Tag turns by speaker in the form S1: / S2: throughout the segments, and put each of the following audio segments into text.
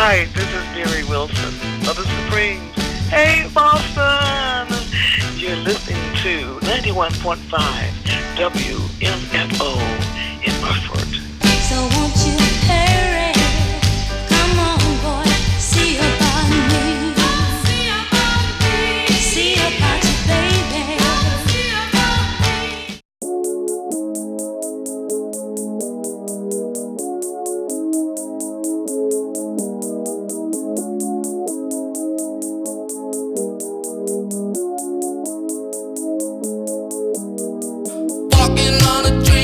S1: Hi, this is Mary Wilson of the Supremes. Hey, Boston! You're listening to 91.5 WMFO in Murford.
S2: So won't you hurry? Come on, boy, see about me. See about you, baby.
S3: Walking on a dream.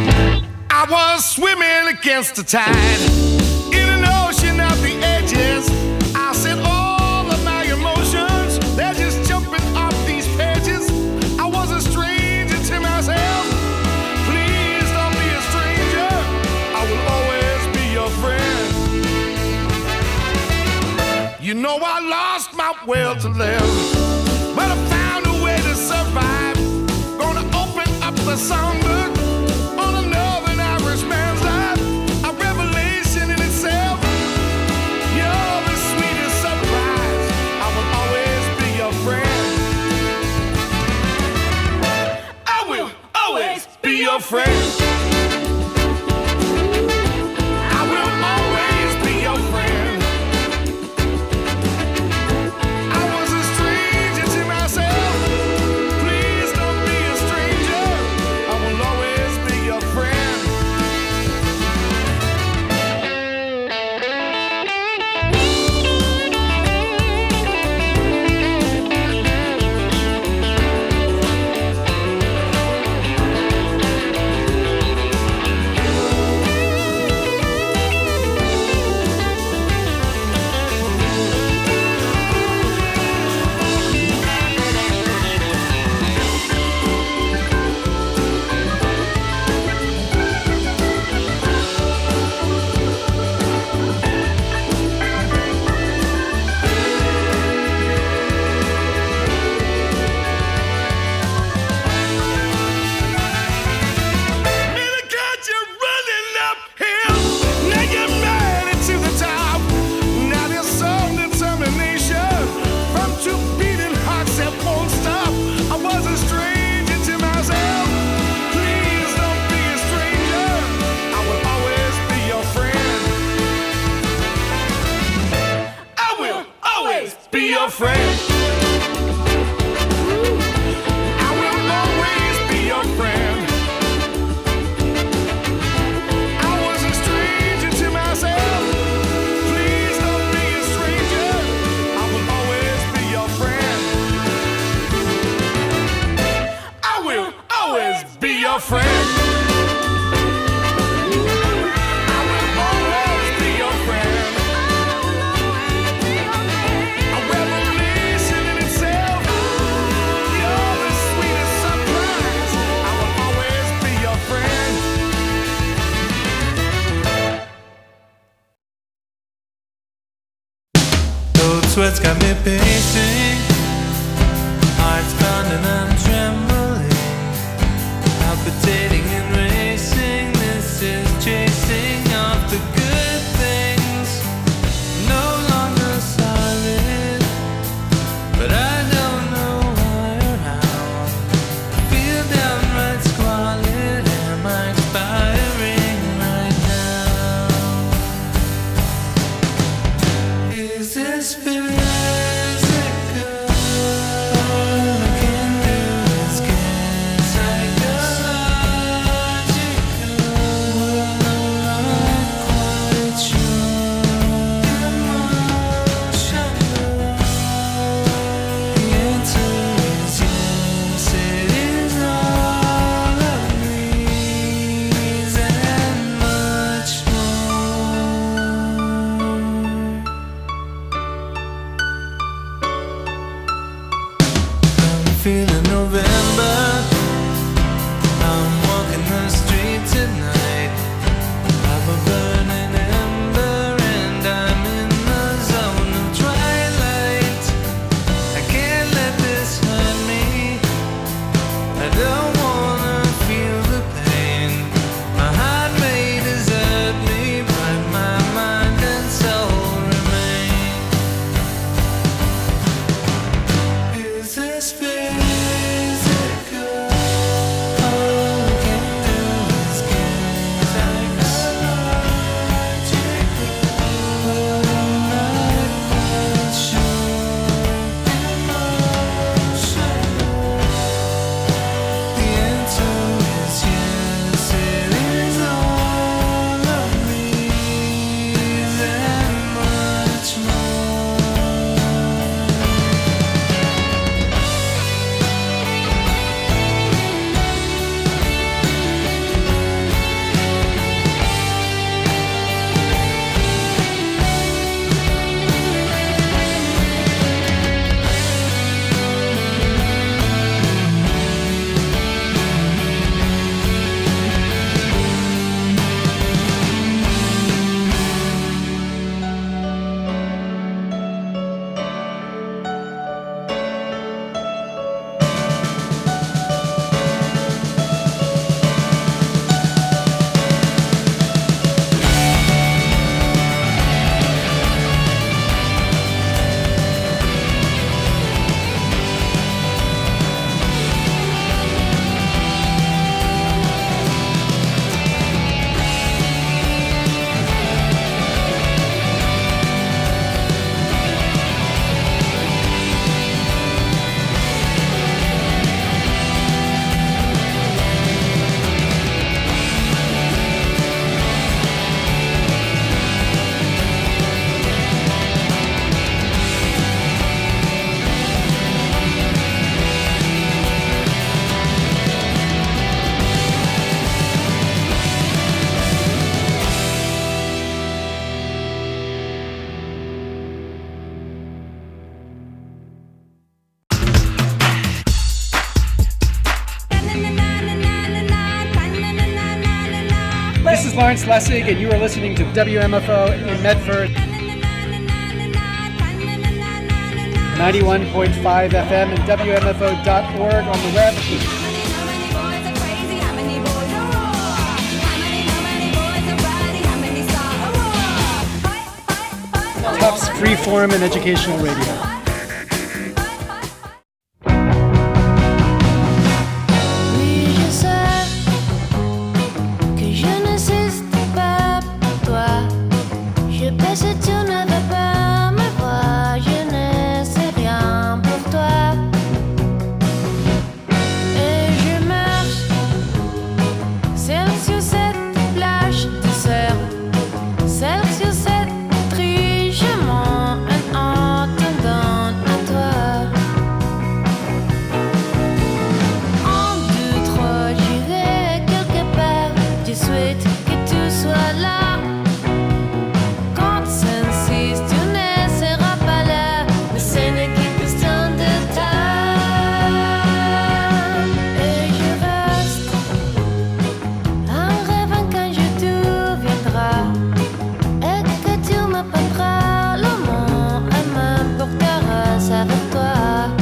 S3: I was swimming against the tide in an ocean of the edges. I said all of my emotions, they're just jumping off these pages. I was a stranger to myself. Please don't be a stranger. I will always be your friend. You know I lost my will to live, but I found a way to survive. Gonna open up the songbook on a Northern Irishman's life. A revelation in itself. You're the sweetest surprise. I will always be your friend. I will always be your friend. I will always be your friend. I was a stranger to myself. Please don't be a stranger. I will always be your friend. Be your friend. I will always be your friend. I was a stranger to myself. Please don't be a stranger. I will always be your friend. I will always be your friend. I will always be your friend. A revelation in itself. You're the sweetest surprise. I will always be your friend.
S4: Cold sweats got me pacing, heart's pounding and trembling, palpitating and racing. This is chasing off the good things, no longer solid, but I don't know why or how. I feel downright squalid. Am I expiring right now? Is this physical? All I can do is get psychotic.
S5: is Lawrence Lessig, and you are listening to WMFO in Medford, 91.5 FM and WMFO.org on the web. Tufts Freeform and Educational Radio.
S2: Oui, je sais que je n'existe pas pour toi. Je peux si tu ne veux pas me voir, je ne sais rien pour toi. Et je marche seule sur cette plage de sable, seule sur cette trichement en attendant à toi. En 2, 3, j'irai quelque part. Je souhaite que tu sois là. Quand 5, 6, tu ne seras pas là. Mais ce n'est qu'une question de temps. Et je reste en rêvant quand je deviendrai. Et que tu m'apprendras le monde et m'emporteras avec toi.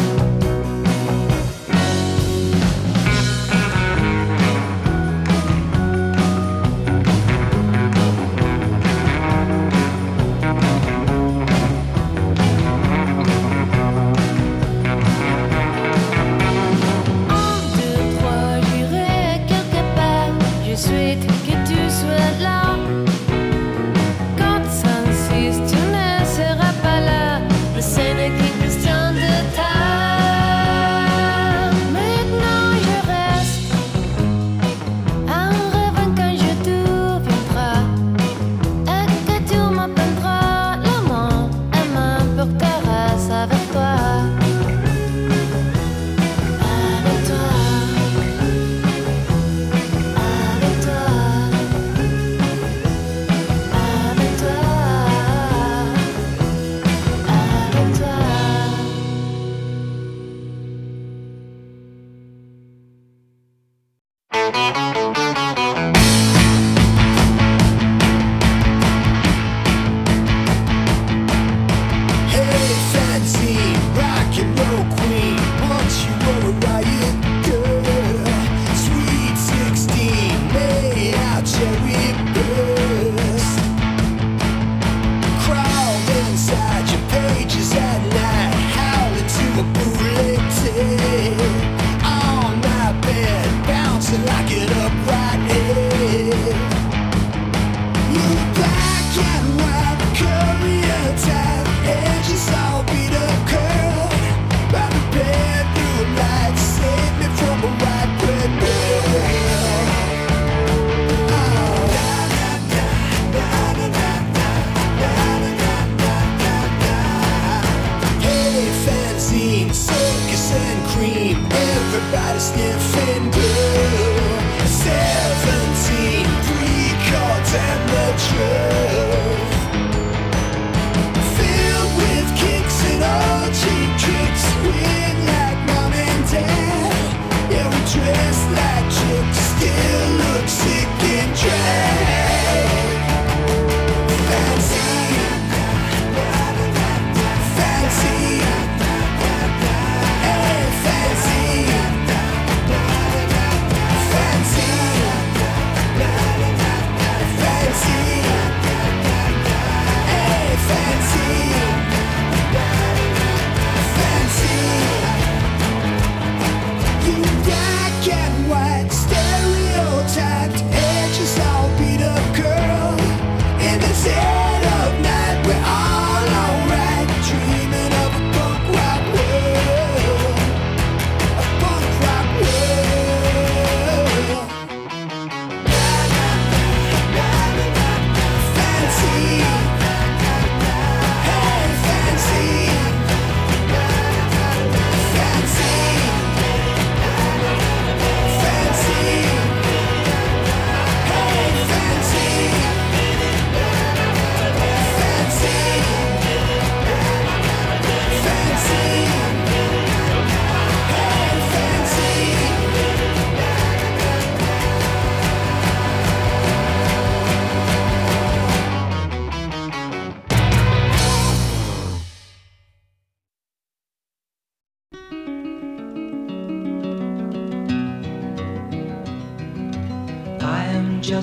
S2: En 2, 3, j'irai quelque part. Je souhaite que tu sois là. Quand 5, 6, tu ne seras pas là. Mais ce n'est qu'une question de temps. Maintenant je reste en rêvant quand je deviendrai. Et que tu m'apprendras le monde et m'emporteras avec toi. Avec toi. Avec toi.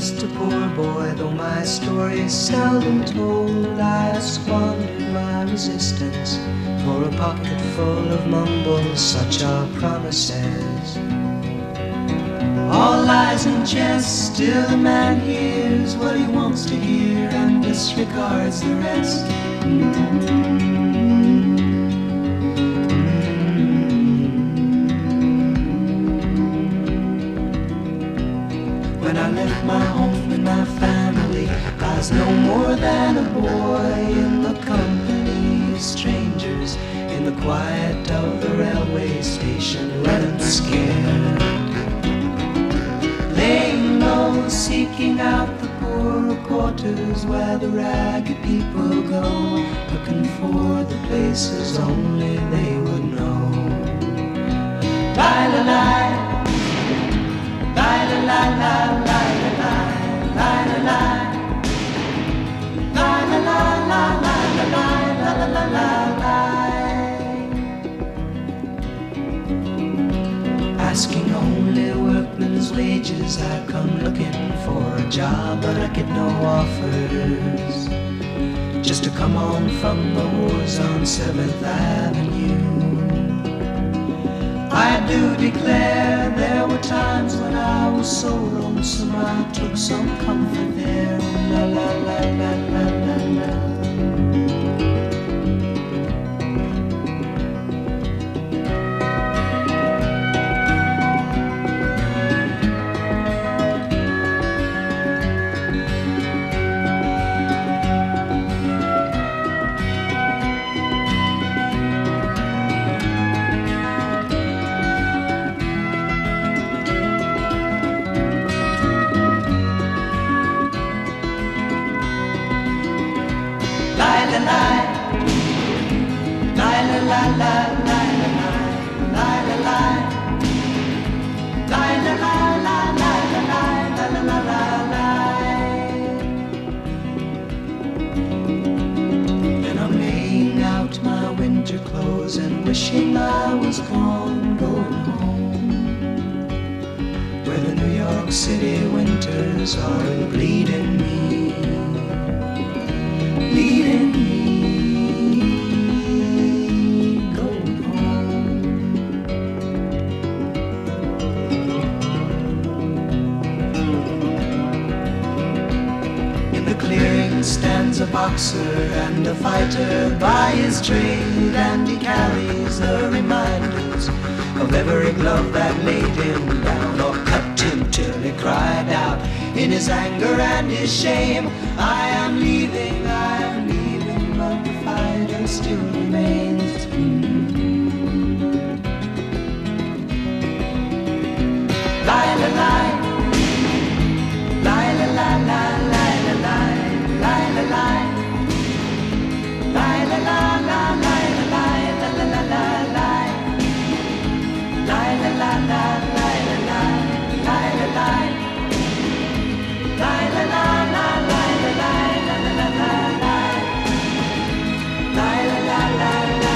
S6: just a poor boy, though my story is seldom told. I have squandered my resistance for a pocket full of mumbles, such are promises. All lies and jest, still a man hears what he wants to hear and disregards the rest. When I left my home and my family, I was no more than a boy in the company of strangers, in the quiet of the railway station, running scared. Laying low, seeking out the poorer quarters where the ragged people go, looking for the places only they would know. Lie, lie, lie. Lie, lie, lie, lie, lie, lie, lie, lie. Lie, lie, lie, lie, lie, lie, lie, lie, lie, lie. Asking only workmen's wages, I come looking for a job, but I get no offers. Just to come on from the wars on 7th Avenue. I do declare there were times when I was so lonesome I took some comfort there. La la la la la la la. And wishing I was gone, going home, where the New York City winters are bleeding me, bleeding me, going home. In the clearing stands a boxer and a fighter by his trade, and he carries the reminders of every glove that laid him down or cut him till he cried out in his anger and his shame, I am leaving, but the fighter still remains. Lie, lie, lie, lie, lie, lie, lie, lie, lie, lie, lie, lie. Lie, la, la, la, lie, la, lie, la, la, la, la, lie. Lie, la, la, la, lie, la, lie, lie, la, lie. Lie, la, la, la, lie, la, lie, la, la, la, la, lie. Lie, la, la, la, lie.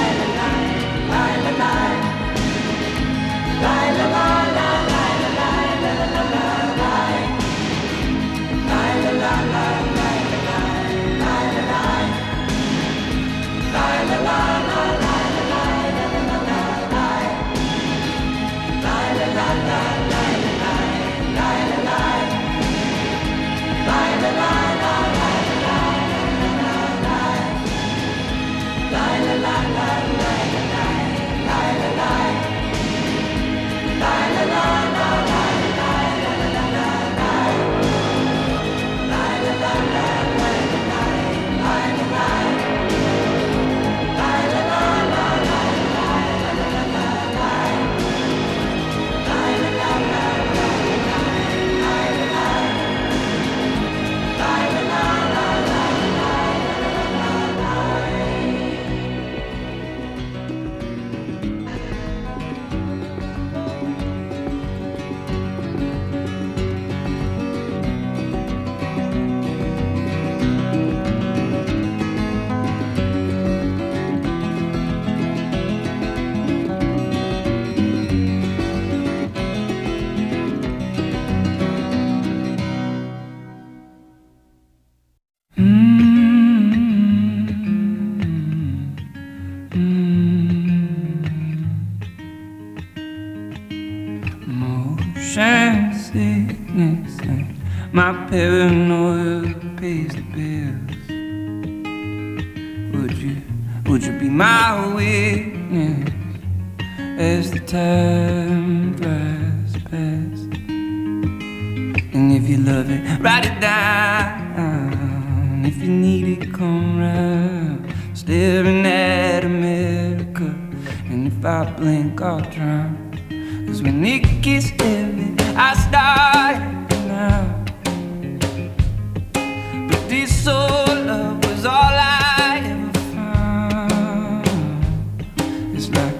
S4: My paranoia pays the bills. Would you be my witness as the time flies past? And if you love it, write it down. If you need it, come round. Staring at America, and if I blink, I'll drown. 'Cause when it gets heavy, I start now. But this soul love was all I ever found. It's like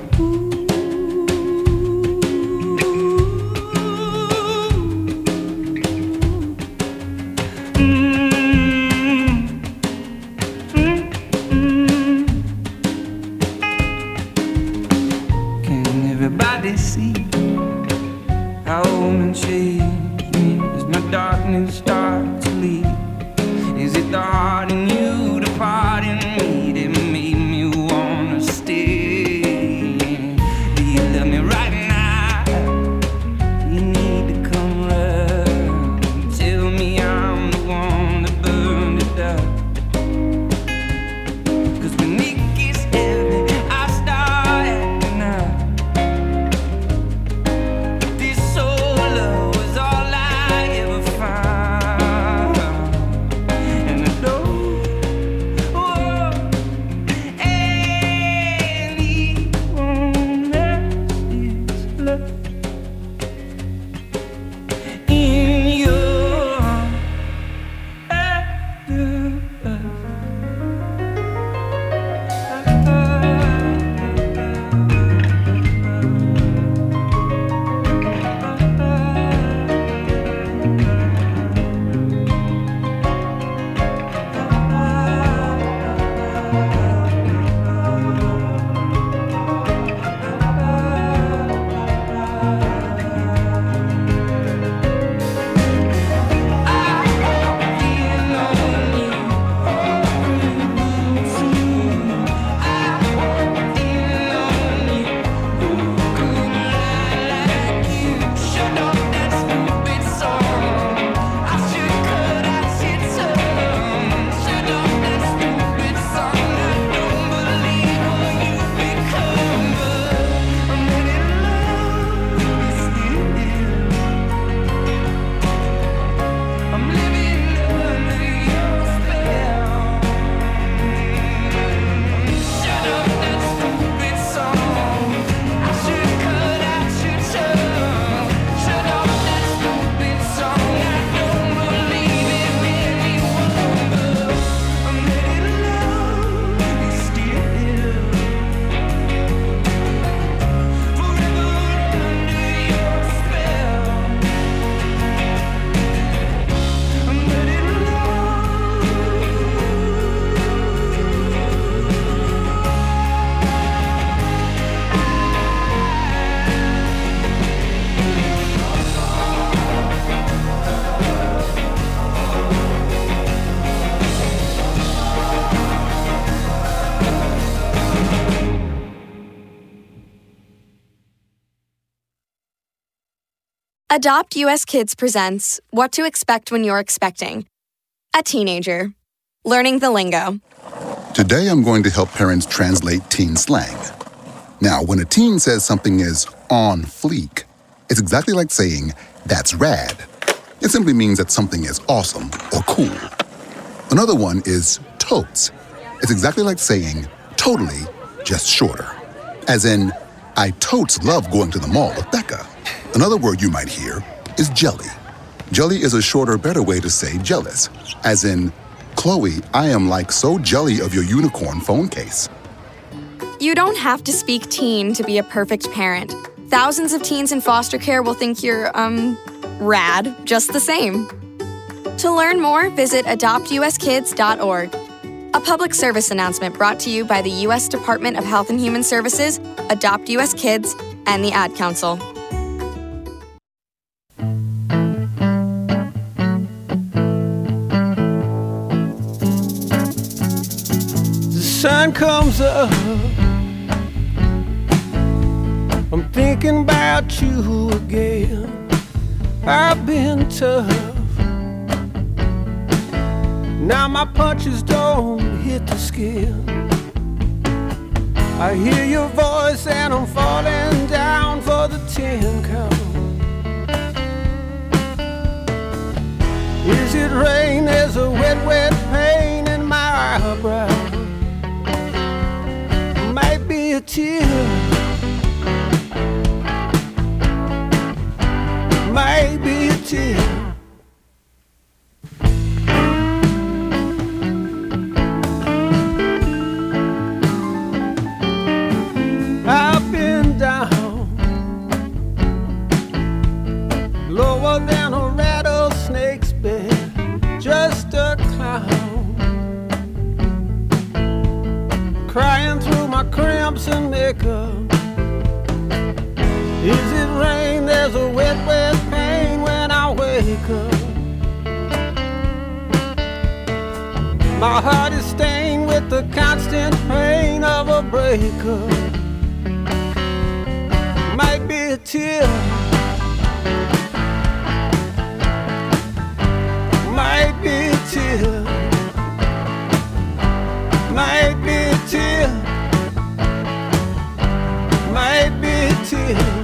S4: Can everybody see how woman changed me as my darkness starts to leave? Is it the heart in you, the part in me that made me wanna stay? Do you love me right now? You need to come round. Tell me I'm the one that burned it down. 'Cause when it gets heavy, I start acting out. This soul love was all I ever found. And I know, anyone else's love in your
S7: Adopt US Kids presents What to Expect When You're Expecting. A teenager. Learning the lingo.
S8: Today I'm going to help parents translate teen slang. Now, when a teen says something is on fleek, it's exactly like saying, that's rad. It simply means that something is awesome or cool. Another one is totes. It's exactly like saying, totally, just shorter. As in, I totes love going to the mall with Becca. Another word you might hear is jelly. Jelly is a shorter, better way to say jealous. As in, Chloe, I am like so jelly of your unicorn phone case.
S7: You don't have to speak teen to be a perfect parent. Thousands of teens in foster care will think you're, rad, just the same. To learn more, visit adoptuskids.org. A public service announcement brought to you by the U.S. Department of Health and Human Services, Adopt US Kids, and the Ad Council.
S9: The sun comes up, I'm thinking about you again. I've been tough, Now my punches don't hit the skin. I hear your voice and I'm falling down for the 10 count. Is it rain? There's a wet, wet pain in my eyebrow. Might be a tear. Might be a tear. I've been down lower than a rattlesnake's bed, just a clown, crying through my crimps and makeup. Is it rain? There's a wet, wet pain when I wake up. My heart is stained with the constant pain of a breakup. Might be a tear. Might be a tear. Might be a tear. Might be a tear.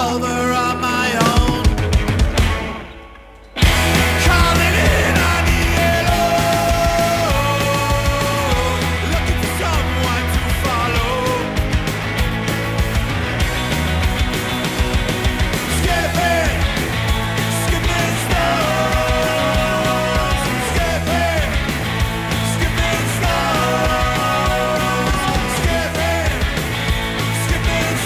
S10: lover of my own. Coming in on the yellow, looking for someone to follow. Skipping, skipping stones. Skipping, skipping stones. Skipping, skipping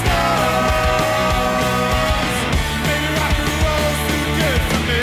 S10: stones. Maybe rock and roll's too good for me.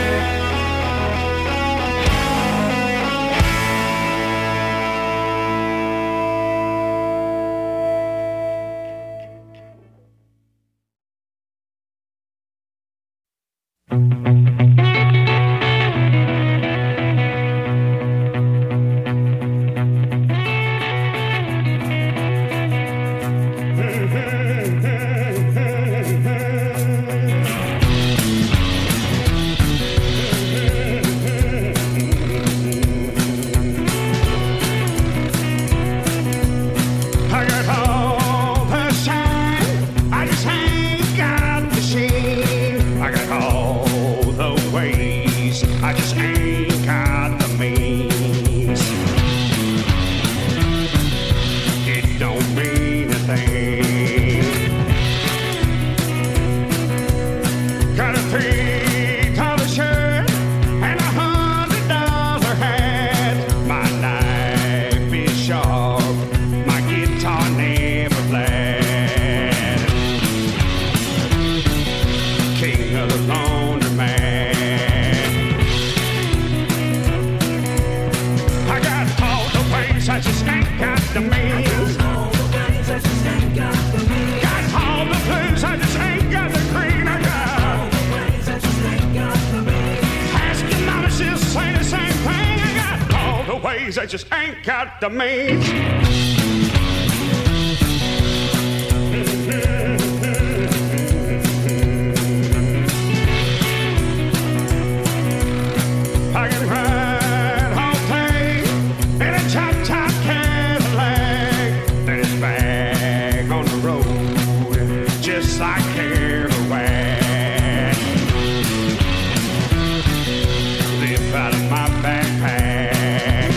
S10: I got all the shine, I just ain't got the sheen. I got all the ways, I just ain't got the means. It don't mean a thing. Got a $3 shirt and $100 hat. My knife is sharp, my guitar never flat. King of the laundromat. I got all the ways, I just ain't got the means. Got all the blues, I just ain't got the green. I got ask your mama, she'll say the same thing. I got all the ways, I just ain't got the means. I can ride all day in a top Cadillac, then it's back on the road, just like Kerouac. Live out of my backpack.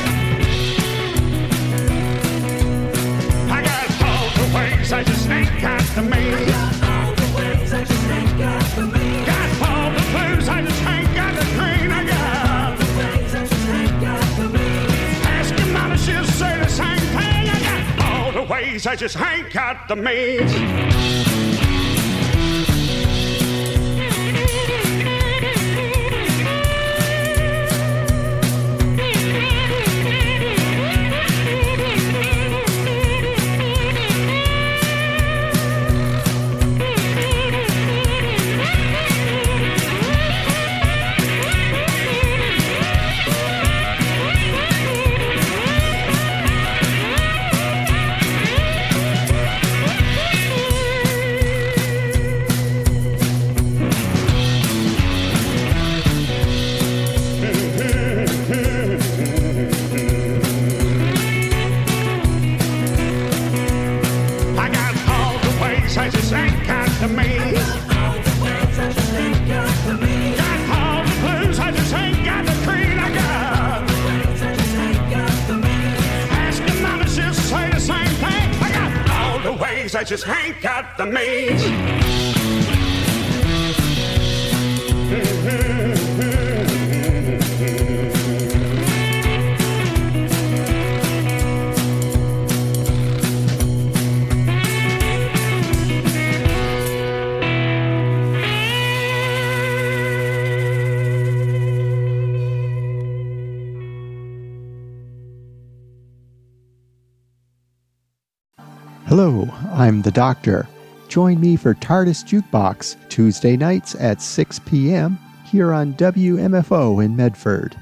S10: I got all the ways, I just ain't got the means. Got all the ways, I just ain't got the means. Got all the blues, I just ain't got the green. I got all the ways, I just ain't got the means. Ask your mama, she'll say the same thing. I got all the ways, I just ain't got the means. I got all the ways, I just ain't got the means. Got all the ways, I just ain't got the means. Got all the blues, I just ain't got the green. I got all the ways, I just ain't got the means. Ask your mama, she'll say the same thing. I got all the ways, I just ain't got the means.
S11: Hello, I'm the Doctor. Join me for TARDIS Jukebox Tuesday nights at 6 p.m. here on WMFO in Medford.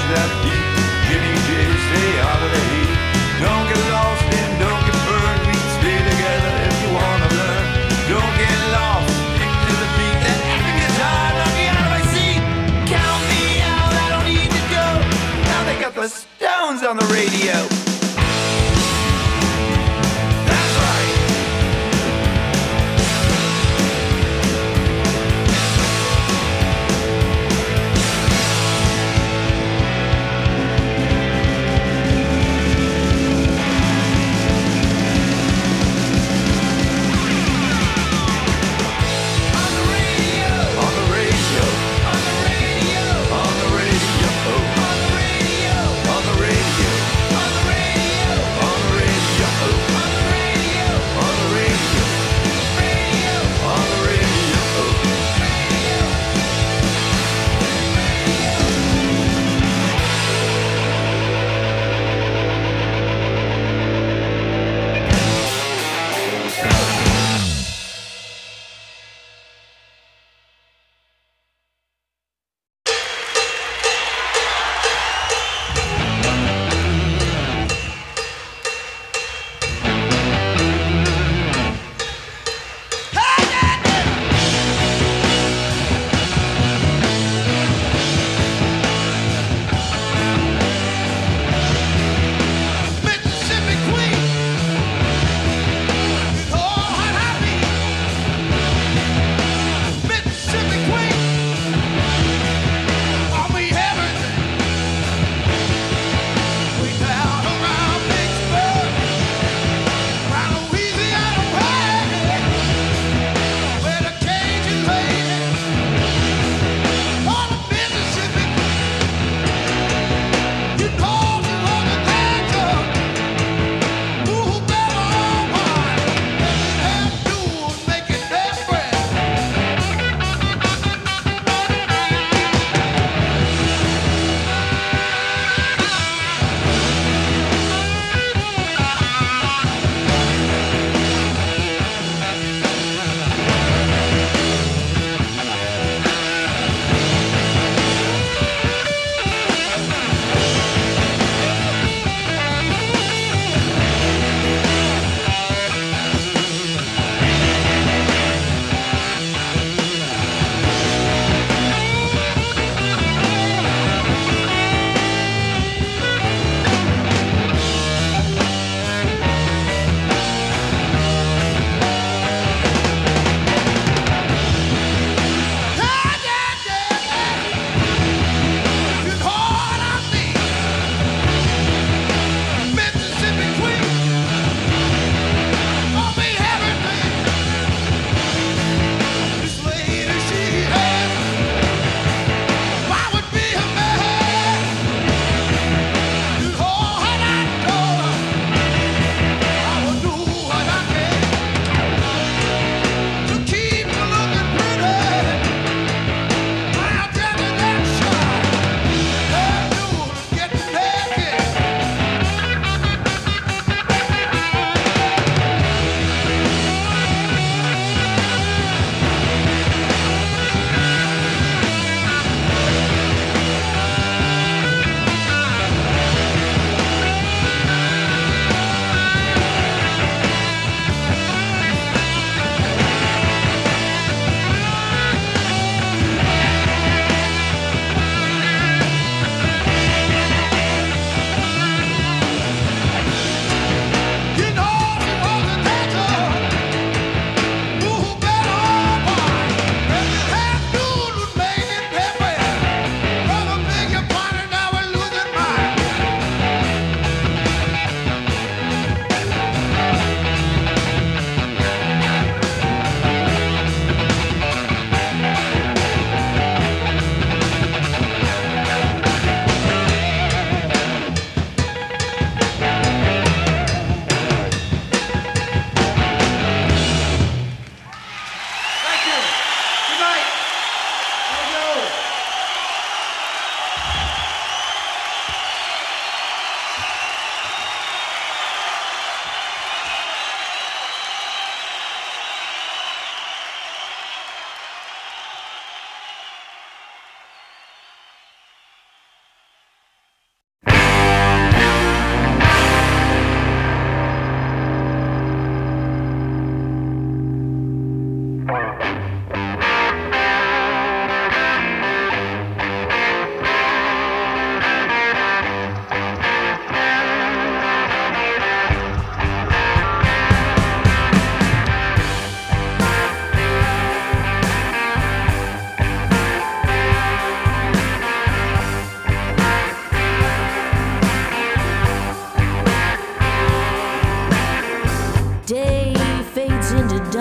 S12: that deep. Jimmy J, stay out of the heat. Don't get lost and don't get burned. We can stay together if you wanna learn. Don't get lost into the beat. That epic guitar knock me out of my seat. Count me out, I don't need to go. Now they got the Stones on the radio. That's right. On the radio.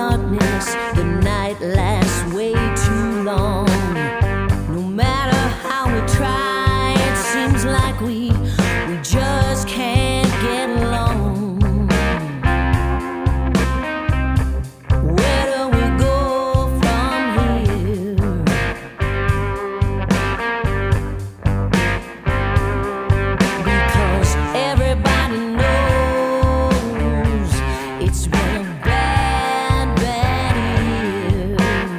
S13: darkness, the night lasts way too long. No matter how we try, it seems like we just can't get along. Where do we go from here? Because everybody knows it's been a bad, bad year.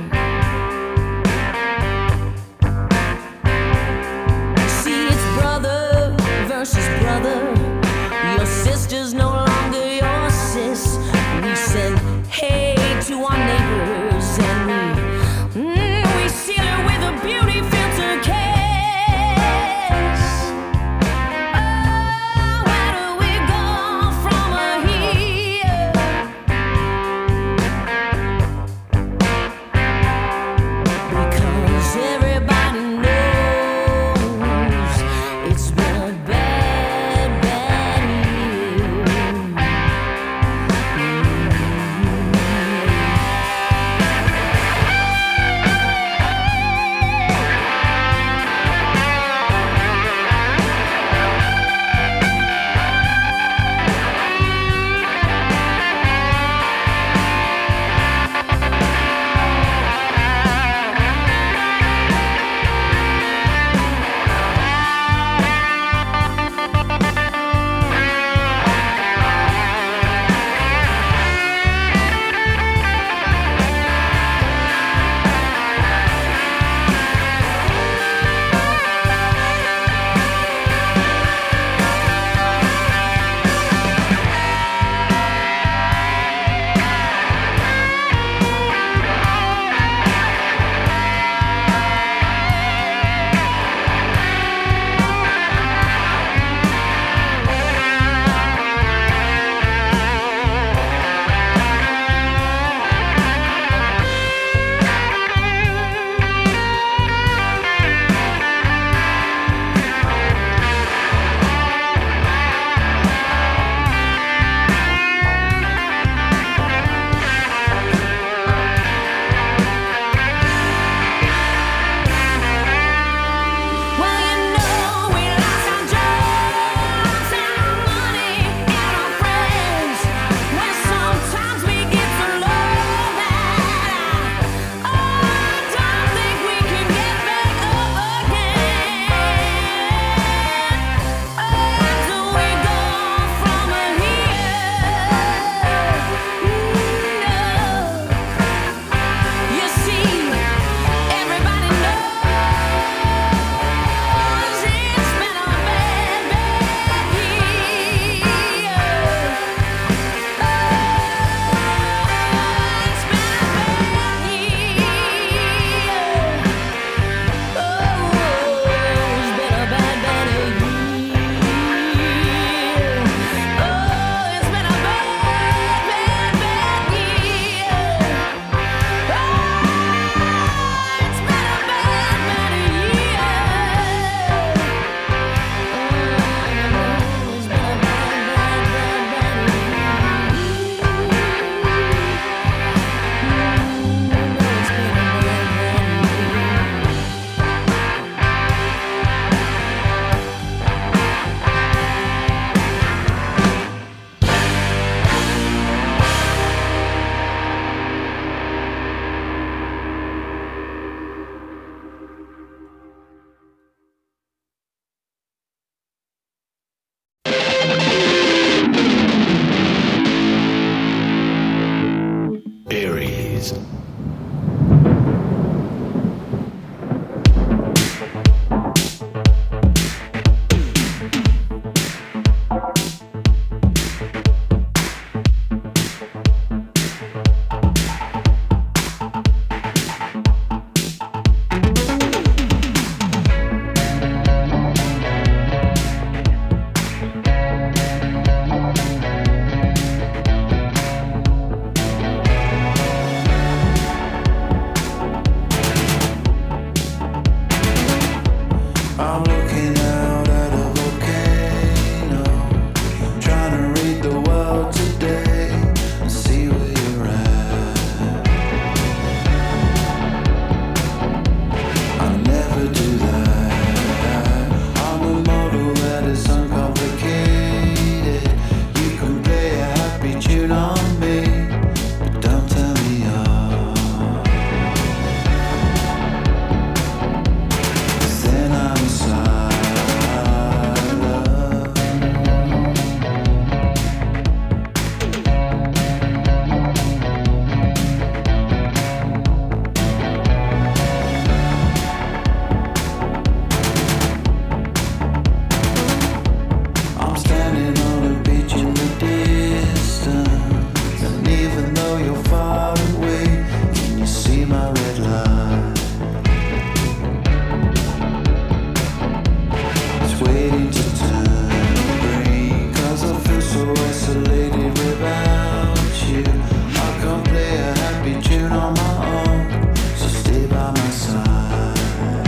S12: so isolated without you. I'll come play a happy tune on my own, so stay by my side.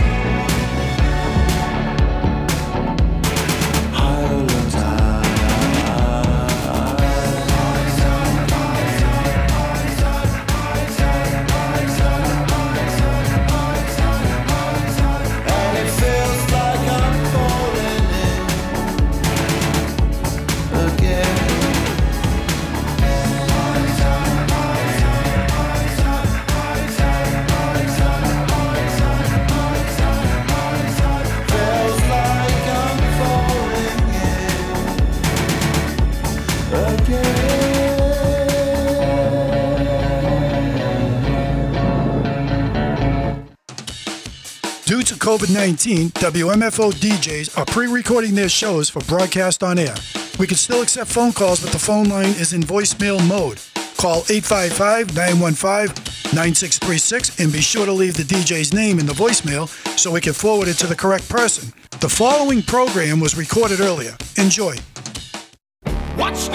S12: High or low tide. And it feels like I'm falling in again. Feels like I'm falling in again.
S14: Due to COVID-19, WMFO DJs are pre-recording their shows for broadcast on air. We can still accept phone calls, but the phone line is in voicemail mode. Call 855-915-9636 and be sure to leave the DJ's name in the voicemail so we can forward it to the correct person. The following program was recorded earlier. Enjoy.
S10: Watch